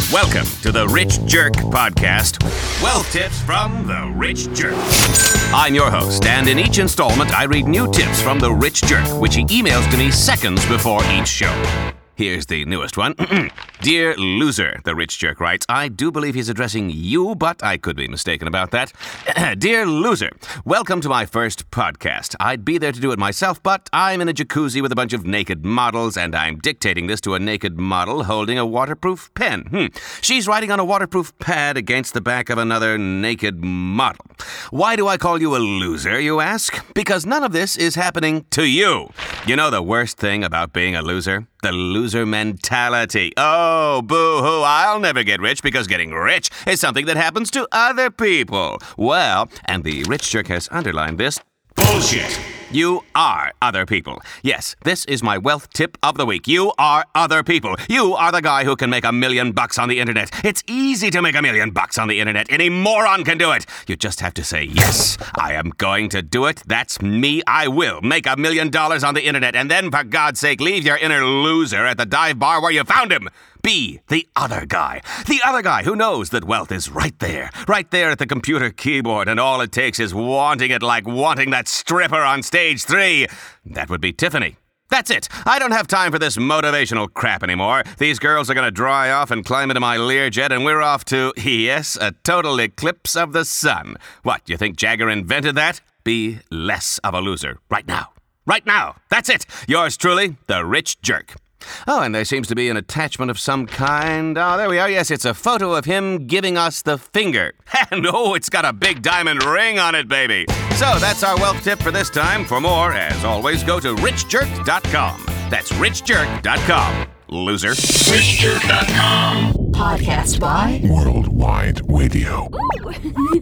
Welcome to the Rich Jerk Podcast. Wealth tips from the Rich Jerk. I'm your host, and in each installment, I read new tips from the Rich Jerk, which he emails to me seconds before each show. Here's the newest one. Dear Loser, the Rich Jerk writes, I do believe he's addressing you, but I could be mistaken about that. Dear Loser, welcome to my first podcast. I'd be there to do it myself, but I'm in a jacuzzi with a bunch of naked models, and I'm dictating this to a naked model holding a waterproof pen. She's writing on a waterproof pad against the back of another naked model. Why do I call you a loser, you ask? Because none of this is happening to you. You know the worst thing about being a loser? The loser mentality. Oh, boo-hoo, I'll never get rich because getting rich is something that happens to other people. Well, and the Rich Jerk has underlined this, bullshit. You are other people. Yes, this is my wealth tip of the week. You are other people. You are the guy who can make $1 million on the internet. It's easy to make $1 million on the internet. Any moron can do it. You just have to say, yes, I am going to do it. That's me. I will make $1 million on the internet. And then, for God's sake, leave your inner loser at the dive bar where you found him. Be the other guy. The other guy who knows that wealth is right there at the computer keyboard, and all it takes is wanting it like wanting that stripper on stage 3. That would be Tiffany. That's it. I don't have time for this motivational crap anymore. These girls are going to dry off and climb into my Learjet, and we're off to, yes, a total eclipse of the sun. What, you think Jagger invented that? Be less of a loser. Right now. Right now. That's it. Yours truly, the Rich Jerk. Oh, and there seems to be an attachment of some kind. Oh, there we are. Yes, it's a photo of him giving us the finger. And oh, it's got a big diamond ring on it, baby. So that's our wealth tip for this time. For more, as always, go to richjerk.com. That's richjerk.com. Loser. richjerk.com. Podcast by Worldwide Radio. Ooh.